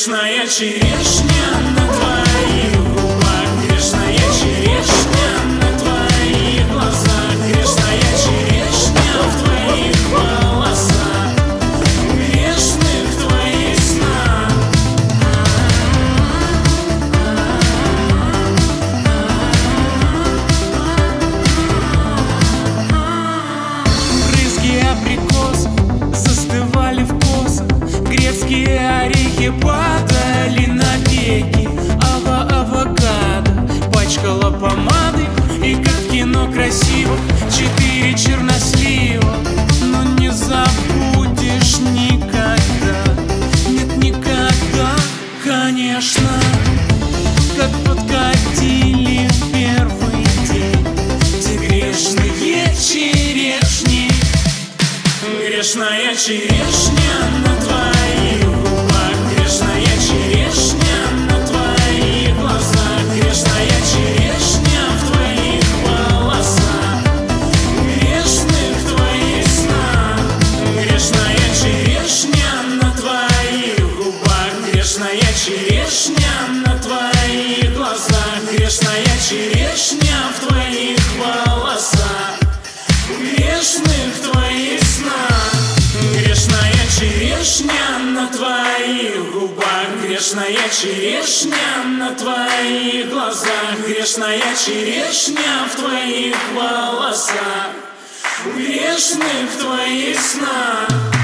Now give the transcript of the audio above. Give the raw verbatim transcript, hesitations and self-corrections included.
Грешная черешня на твоих губах, грешная черешня на твоих глазах, грешная черешня в твоих волосах, грешных твоих снах. Брызги абрикосов застывали в косах, грецкие орехи падали на веки, ава авокадо пачкала помадой, и как в кино красиво четыре чернослива. Но не забудешь никогда, нет никогда, конечно, как подкатили в первый день те грешные черешни. Грешная черешня на твоих губах, грешная черешня на твоих глазах, грешная черешня в твоих волосах, грешных твоих снах. Грешная черешня на твоих губах, грешная черешня на твоих глазах, грешная черешня в твоих волосах, грешных твоих снах. Грешная черешня на твоих губах, грешная черешня на твоих глазах, грешная черешня в твоих волосах, грешных твоих снах.